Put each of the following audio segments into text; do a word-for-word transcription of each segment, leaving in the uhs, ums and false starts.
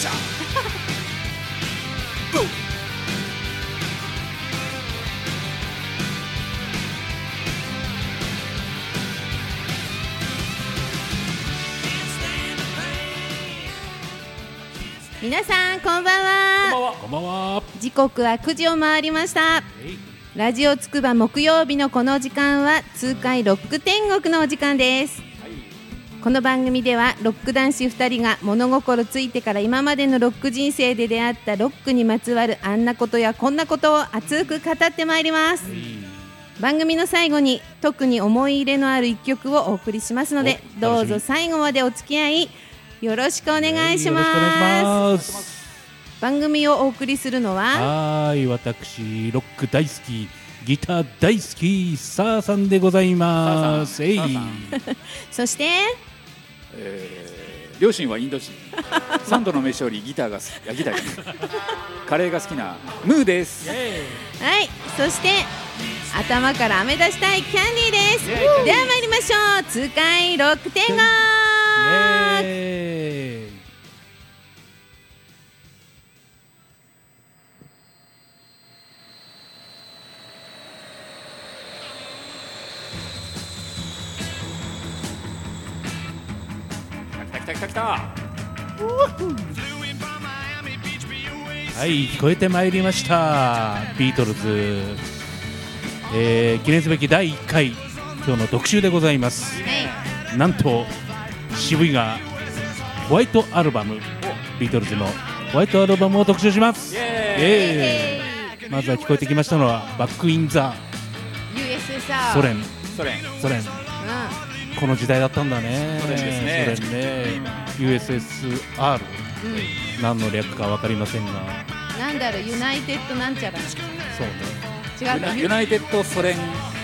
シャ皆さんこんばんは。 こんばんは。 時刻はくじを回りました。ラジオつくば木曜日のこの時間は痛快ロック天国のお時間です、はい、この番組ではロック男子ふたりが物心ついてから今までのロック人生で出会ったロックにまつわるあんなことやこんなことを熱く語ってまいります、はい、番組の最後に特に思い入れのある一曲をお送りしますのでどうぞ最後までお付き合いよろしくお願いします。よろしくお願いします。番組をお送りするのははい、私ロック大好きギター大好きサーさんでございます。えいそして、 えー、両親はインド人三度の飯よりギターがいやギターがカレーが好きなムーです。 はい、そして頭から飴出したいキャンディーです。では参りましょう。痛快ロック天国。 来た来た来た。 はい、聞こえてまいりましたビートルズ、えー、記念すべきだいいっかい今日の特集でございます、はい、なんと渋いがホワイトアルバムビートルズのホワイトアルバムを特集します。イエーイ。まずは聞こえてきましたのはバックインザユーエスエスアールソ連ソ連ソ連、うん、この時代だったんだね。 ソ連ですね。 ソ連ね、ユーエスエスアール、うん、何の略か分かりませんがなんだろう、ユナイテッドなんちゃら。 そうね、 違うか、ユナイテッドソ連違う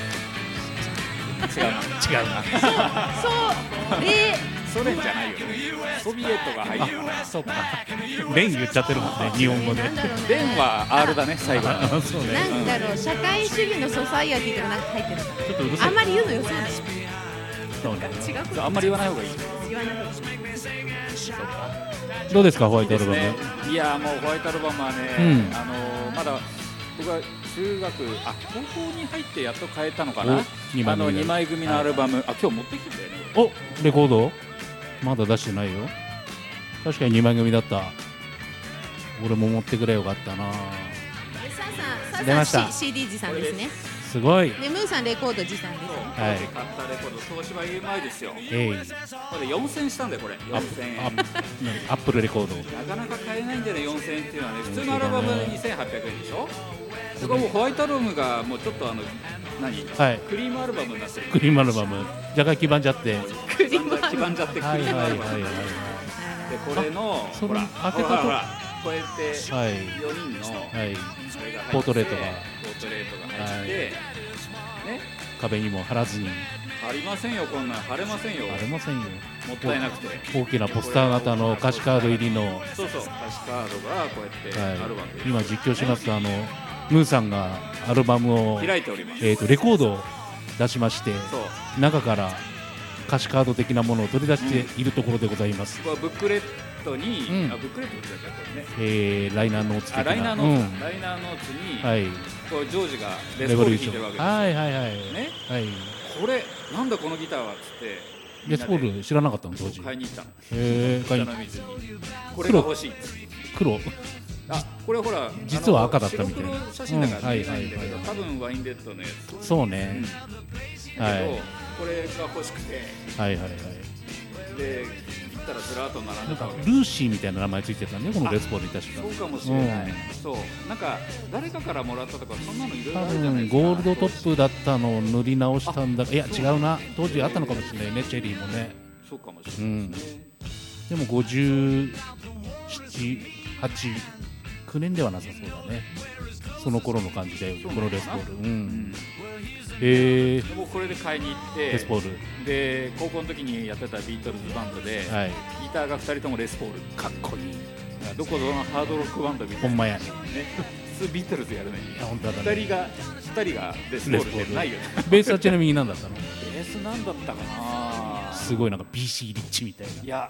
な違うなそうそうでソ連じゃないよね。ソビエトが入ってるから。 そうか。連言っちゃってるもんね、日本語で。 連は R だね、最後。 そうね。なんだろう、社会主義のソサイエティとかなんか入ってる。ちょっとうるさい。あんまり言うのよそうだし。 そうね。 違う。 あんまり言わない方がいい。 言わない方がいい。 そうか。どうですか、ホワイトアルバム。 いやもうホワイトアルバムはね、あのまだ僕は中学あ高校に入ってやっと変えたのかな。あのにまい組のアルバム、あ今日持ってきてんだよね。 お、レコード？まだ出してないよ。確かににまい組だった。俺も持ってくれよかったな。 出ました。シーディー 持参ですね。 すごい。 でムーさんレコード持参ですね。 はい。買ったレコード東芝 ユーエムアイ ですよ。ええ。これよんせんえんしたんだよこれ。よんせんえん。 アップルレコード。 なかなか買えないんだよねよんせんえんっていうのはね。普通のアルバムにせんはっぴゃくえんでしょ。そこもホワイトアルバムがもうちょっとあの何、はい、クリームアルバムになってる。 クリームアルバム若干黄ばんじゃってクリーム黄ばんじゃってクリームアルバムでこれのほら開けたとこうやってよにんのポートレートがポートレートが入ってね、 壁にも貼らずに貼りませんよ、こんなん貼れませんよ、 貼れませんよ、 もったいなくて大きなポスター型の歌詞カード入りのそうそう歌詞カードがこうやってあるわけです。 今実況しますとあのムーさんがアルバムを開いております。 えーとレコードを出しまして中から歌詞カード的なものを取り出しているところでございます。 これブックレットに、うん、あブックレットって言っちゃったこれね、 えー、ライナーノーツ的なライナーノーツ、うん、ライナーノーツに、はい、こうジョージがレスポール弾いてるわけですよ。 はいはいはい、ねはい、これなんだこのギターはっつってレスポール知らなかったの当時。 買いに行ったの。 へー、買いにこれが欲しい。 黒あ、これほら実は赤だったみたいな。 白黒写真だから見えないんだけど、多分ワインレッドのやつ。 そうね。 うん、だけど、はい、これが欲しくて。 はいはいはい。 で、行ったらずらっと並んでた。 なんかルーシーみたいな名前ついてたね、このレスポールに確か。 そうかもしれない。うん、そう、なんか誰かからもらったとかそんなのいろいろあるじゃないですか。 ゴールドトップだったのを塗り直したんだ。いや違うな。当時あったのかもしれないね、チェリーもね。 そうかもしれないですね。 うん、でもごじゅうなな、はち、きゅうねんではなさそうだね。その頃の感じだよ、このレスポール。うん。えー、 もうこれで買いに行ってレスポールで高校の時にやってたビートルズバンドで、はい、ギターがふたりともレスポール、かっこいい。どこぞのハードロックバンドみたいな、 ほんまやね。 普通ビートルズやるのにふたりがふたりがレスポールってないよね。 ベースはちなみに何だったの？ ベース何だったかな。 すごいなんか ビーシー リッチみたいな。 いや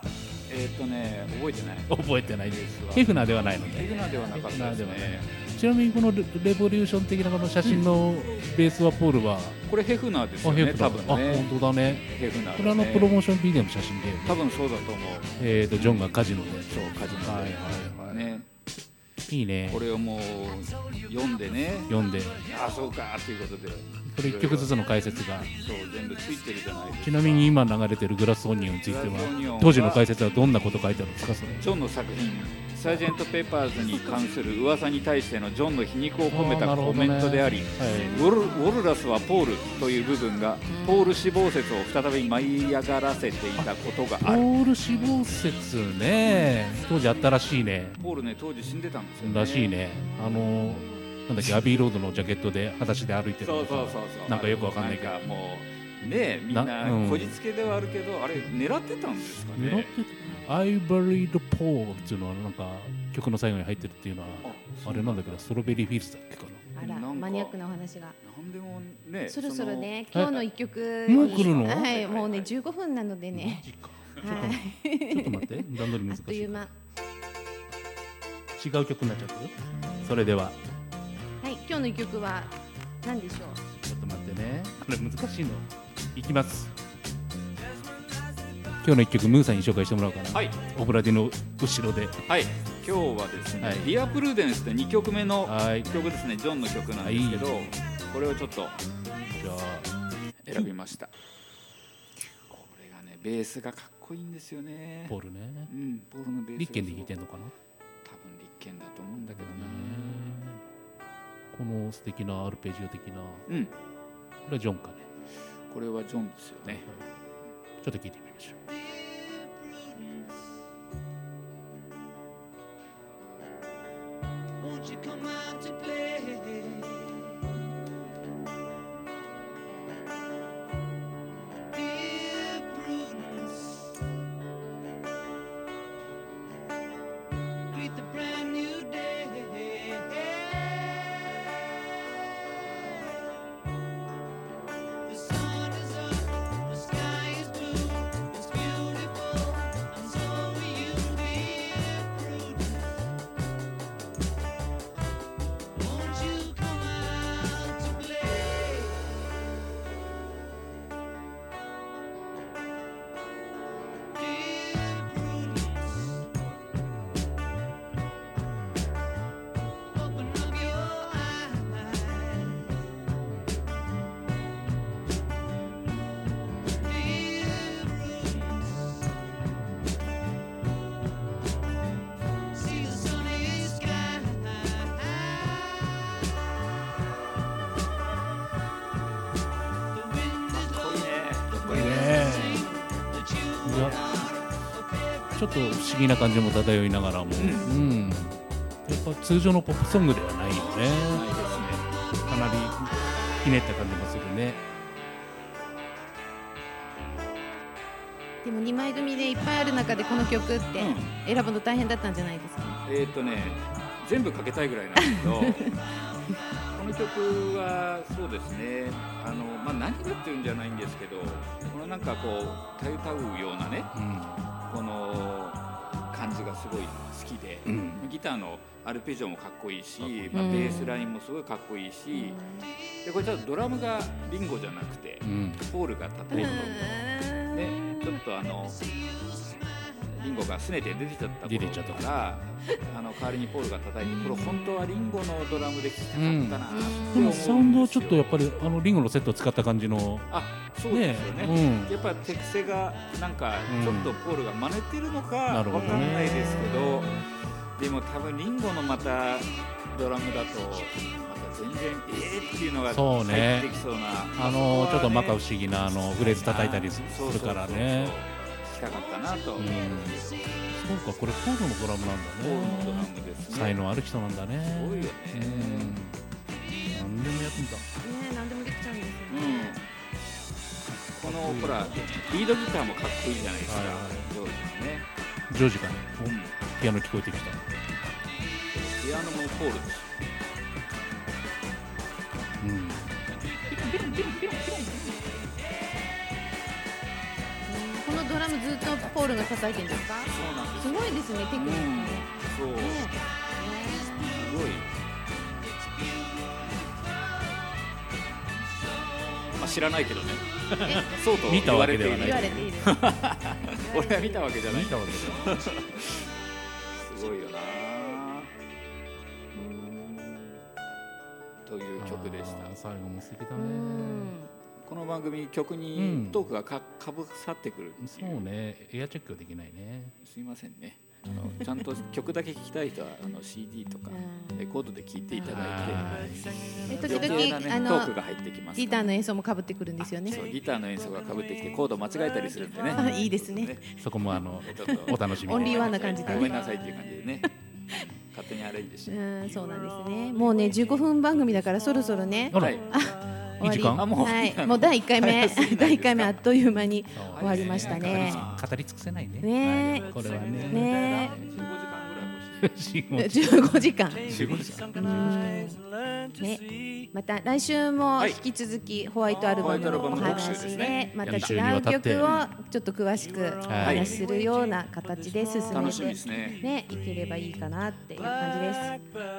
えっとね覚えてない覚えてないです。ヘフナーではないので。 ヘフナーではなかったですね。 ちなみにこのレボリューション的なこの写真のベースはポールは、 これヘフナーですよね、多分ね。 あ、本当だね。 ヘフナー、ね。 これあのプロモーションビデオの写真で、 多分そうだと思う。 えっとジョンがカジノで、 そうカジノで、 はいはいはい。 ね。 いいね。 これをもう読んでね。 読んで。 あ、そうかということで。 これ一曲ずつの解説が。 そう全部ついてるじゃないですか。 ちなみに今流れてるグラスオニオンについては、当時の解説はどんなこと書いてあるんですか、それ。 ジョンの作品。サージェント・ペッパーズに関する噂に対してのジョンの皮肉を込めたコメントであり、ね、はい、ウォル、ウォルラスはポールという部分がポール死亡説を再び舞い上がらせていたことがある。 ポール死亡説ね、当時あったらしいね。 ポールね、当時死んでたんですよね。 らしいね。あのなんだっけ、アビーロードのジャケットで裸足で歩いてるのか、そうそうそうそう、なんかよくわかんないけど、 なんかもうね、みんなこじつけではあるけど、うん、あれ狙ってたんですかね。 狙ってた。I buried Paul っていうのはなんか曲の最後に入ってるっていうのは あ, あれなんだけど、ストロベリーフィールズだっけかな。 あら、マニアックなお話が。 なんでもね、 そろそろね、今日の一曲もう来るの？ はい、もうねじゅうごふんなのでね。 はい、ちょっと待って、段取り難しい。あっという間。違う曲になっちゃってる。それでは。 はい、今日の一曲は何でしょう。 ちょっと待ってね、これ難しいの。いきます。今日の一曲、ムーさんに紹介してもらおうかな。 はい、 オブラディの後ろで。 はい、今日はですね、はい、ディア・プルーデンスってにきょくめの曲ですね、ジョンの曲なんですけど、はい、これをちょっとじゃあ選びました。これがね、ベースがかっこいいんですよね。 ポールね。 うん、ポールのベース。 立憲で弾いてんのかな。 多分立憲だと思うんだけどね。 この素敵なアルペジオ的な。 うん。これはジョンかね。 これはジョンですよね。はい、 ちょっと聞いてみましょう。 Won't you come out to play? Dear Prudence, greet the brand new day. The sun is up, the sky is blue, it's beautiful, and so are you, dear Prudence. Won't you come out to play? Dear Prudence, open up your eyes. Dear Prudence, see the sunny sky. The wind is low, いいね。いや、ちょっと不思議な感じも漂いながらも、うん、うん、やっぱ通常のポップソングではないよね。ないですね。かなりひねった感じもするね。 でもにまい組でいっぱいある中でこの曲って選ぶの大変だったんじゃないですか。 うん、えっとね、全部かけたいぐらいなんですけどこの曲はそうですね、あの、まあ、何がっていうんじゃないんですけど、このなんかこうたゆたうようなね、うん、この感じがすごい好きで、うん、ギターのアルペジオもかっこいいし、まあ、ベースラインもすごいかっこいいし、うん、でこれちょっとドラムがリンゴじゃなくて、うん、ポールが叩いてるので、ちょっとあのリンゴが拗ねて出てちゃった頃からあの代わりにポールが叩いて、これ本当はリンゴのドラムで聴きたかったなって思うんですよ。 でもサウンドはちょっとやっぱりあのリンゴのセットを使った感じの、 あ、そうですよね、ね、うん、やっぱ手癖がなんかちょっとポールが真似てるのかわかんないですけど、でも多分リンゴのまたドラムだとまた全然えーっていうのが入ってきそうな、 あのちょっと摩訶不思議なあのフレーズ叩いたりするからね、 聞きたかったなと。うん、 そうか、これポールのドラムなんだね。 ポールのドラムですね。 才能ある人なんだね。 すごいよね。 うん、何でもやってみた。 ね、何でもできちゃうんですよね。 うん、このほらリードギターもかっこいいじゃないですか。ジョージですね。 ジョージかね。うん、ピアノ聞こえてきた。 ピアノもポールです。 うん。 このドラムずっとポールが叩いてるんですか？ そうなんですすごいですね、テクニックね。 そう、 ねすごい。まあ知らないけどね。そうと見た言われているわけではない言われている。 見俺は見たわけじゃない。 たわけですよ。 すごいよな。という曲でした。 あー最後も素敵だうね。 ん。 この番組曲うにんトークがかかぶさってくるってそいううね、エアチェックはできないね。 すいませんね。あのちゃんと曲だけ聴きたい人はあの シーディー とかうんレコードで聴いていただいえて、 時余計なね 々あのトークが入ってきますギタから。 ーの演奏も被ってくるんですよね。 そうギターの演奏がかぶってきてコード間違えたりするんでね。 あいいですね。 そこもあのちょっとお楽しみに。 オンリーワンな感じでごめんなさいっていう感じでね。勝手にアレンジして。 うん、そうなんですね。もうね、じゅうごふん番組だからそろそろね。 あら、 はい。 いい時間あもうはい、もうだいいっかいめ、だいいっかいめあっという間に終わりましたね。 語り尽くせないね。 ねこれはね。 ねじゅうごじかんぐらい欲しい。 ね。 じゅうごじかん。 じゅうごじかん。 ね、また来週も引き続きホワイトアルバムのおホワイトアルバムの特集話ですでねまたに週に違うわたって曲をちょっと詳しくお話しするような形で進め楽しみてですね。 ね、いければいいかなっていう感じです。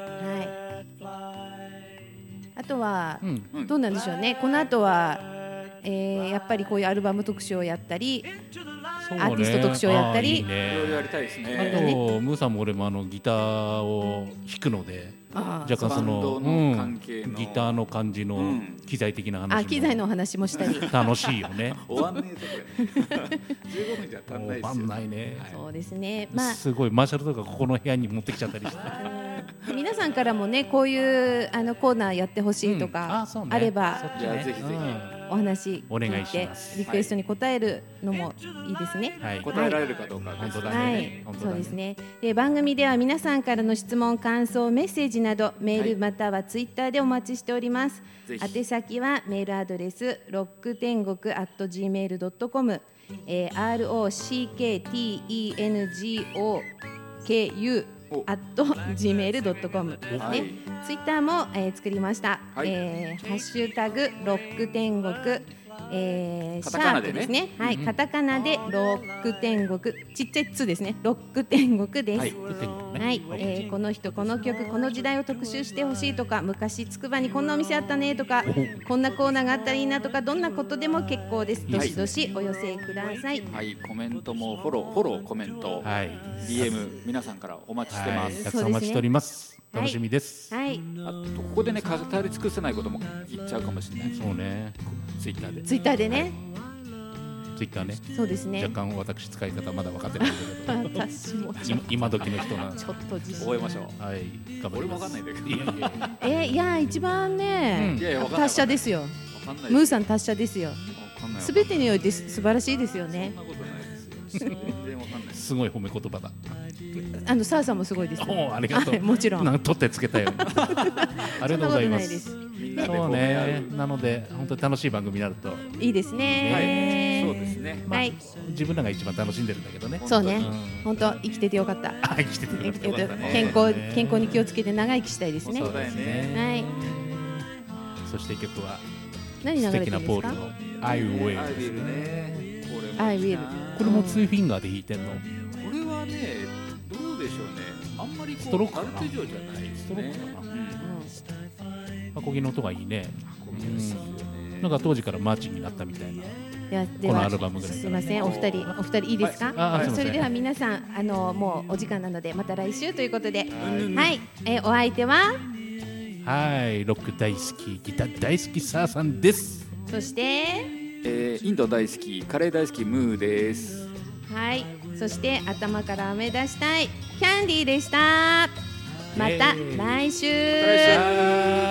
はい。あとはうん。 うんどうなんでしょうね。この後は、えーやっぱりこういうアルバム特集をやったり、 そうねアーティスト特集をやったりあーいいいろいろね。 やりたいですあね。 とムーさんも俺もあのギターを弾くので、 あー若干そのバンドの関係のギターの感じのうん機材的な話もあ、機材のお話もしたり。 楽しいよね。 終わんねえとこやね。じゅうごふんじゃ足んないですよ。 終わんないね。 そうですね。まあ。 すごいマーシャルとかここの部屋に持ってきちゃったりして。 うん皆さんからもねこういうあのコーナーやってほしいとうんかあそうねあればそっちいやぜひぜひうんお話お願い聞いてしますリクエストに答えるのもいいですね。 はい。 答えられるかどうかは別だ本当だはねい、 本当だねそうですね。で番組では皆さんからの質問、感想、メッセージなどメールはいまたはツイッターでお待ちしております。 ぜひ宛先はメールアドレスロック天国アット ジーメールドットコム、えー、アールオーシーケーティーイーエヌジーオーケーユーおアット ジーメールドットコムですね。 はいツイッターも、えー作りました。 はいえーハッシュタグロック天国、えー、 カタカナでねシャープですね。はい、カタカナでロック天国、ちっちゃいつですね。ロック天国です。 ははいい。えーこの人この曲この時代を特集してほしいとか、昔つくばにこんなお店あったねとか、こんなコーナーがあったらいいなとか、どんなことでも結構です。どしどしお寄せください。 はい、コメントもフォロー、フォロー、コメント、 はい。 ディーエム 皆さんからお待ちしてまはい。 す。 たくさんお待ちしております。 はい楽しみです。 はい。 あとここでね語り尽くせないことも言っちゃうかもしれない。 そうね。 ツイッターで。 ツイッターでね。 ツイッターね。 そうですね。 若干私使い方まだ分かってないんだけど。 私もちょ今今時の人な。 ちょっと自信覚えましょう。 はい。頑張俺もります。 わかんないんだけど。 いやいやいや。 えーいや一番ね、 うんいやいやわかんない。 達者ですよ。 わかんない。 ムーさん達者ですよ。 わかんない。 すべてにおいて素晴らしいですよねそん。なことないですよ。全然わかんない。 すごい褒め言葉だ。 あのサーさんもすごいですよ。 おお、ありがとう。 はいもちろんなんか取ってつけたよ。ありがとうございまそんなことないですす。 みんなでそう褒め合うね。なので本当に楽しい番組になるといいですはい、 ね。 そうですね。 はい、 自分らが一番楽しんでるんだけどね。 そうねうん。 本当生きててよかった。 あ、生きててよかったえっとよかったね健康健康に気をつけて長生きしたいですね。 そうだよね。 はい。 そして曲は何流素敵れてるですかなんポール？の I アイ Will。 ビルね。これも I will これもツーフィンガーで弾いてんの。 これはね、どうでしょうね。あんまりこうストロークかなアルペジオじゃないですね。 ストロークかなうんアコギの音がいいね。 こういうですよねなんか当時からマーチになったみたいな。 ではでこのはアルバムぐらいすみませんお二人お二人いいですか？ ああすいませんそれでは皆さんあのもうお時間なのでまた来週ということで、はい、えーお相手ははい、ロック大好き、ギター大好きサーさんです。 そしてえーインド大好き、カレー大好きムーです。 はいそして頭から飴出したいキャンディーでした。また来週。 来週